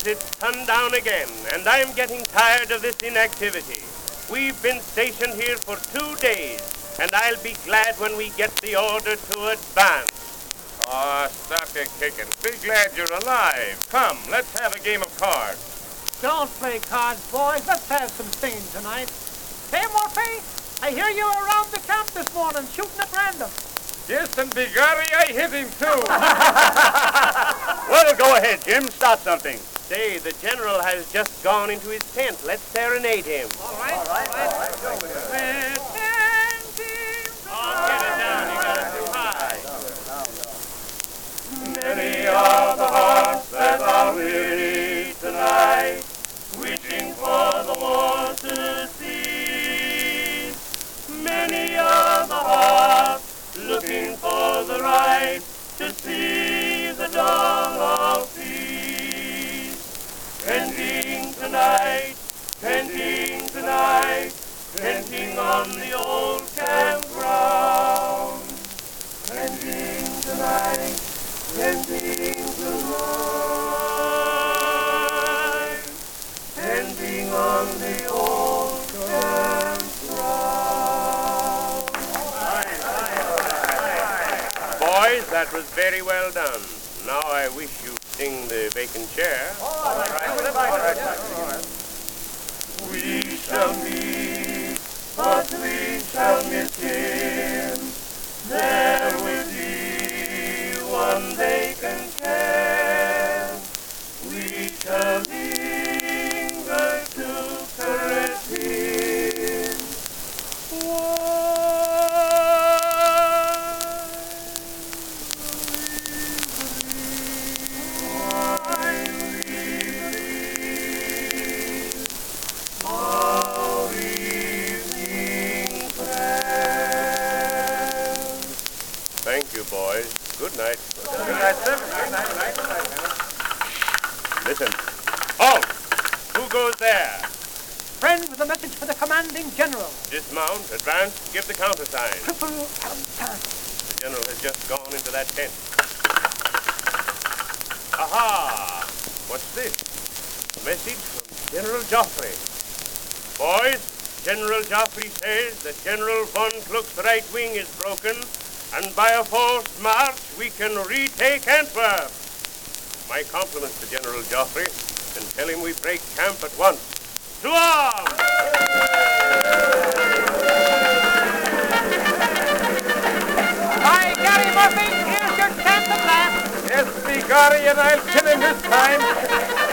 it's sundown again, and I'm getting tired of this inactivity. We've been stationed here for 2 days, and I'll be glad when we get the order to advance. Oh, stop your kicking. Be glad you're alive. Come, let's have a game of cards. Don't play cards, boys. Let's have some singing tonight. Hey, Murphy, I hear you were around the camp this morning shooting at random. Yes, and begorry, I hit him too. Well, go ahead, Jim. Start something. Say, the general has just gone into his tent. Let's serenade him. All right. Oh, get it down. You got it too high. Many are the hearts that are weary tonight, wishing for the war to cease. Many are the hearts looking for the right to see the dawn of peace. Tenting tonight, tenting on the old campground. Tenting tonight, tenting on the old campground. Boys, that was very well done. Now I wish you'd sing the vacant chair. We shall meet, but we shall miss him. There will be one vacant chair. We shall linger to caress him. Our evening prayer. Thank you, boys. Good night. Good night, sir. Good night. Listen. Halt! Who goes there? Friend with a message for the commanding general. Dismount, advance, give the countersign. Triple Alpine. The general has just gone into that tent. Aha! What's this? A message from General Joffre. Boys, General Joffre says that General von Kluck's right wing is broken, and by a forced march we can retake Antwerp. My compliments to General Joffre, and tell him we break camp at once. To arms! Hi, Gary Murphy, here's your chance at last. Yes, begorry, and I'll kill him this time.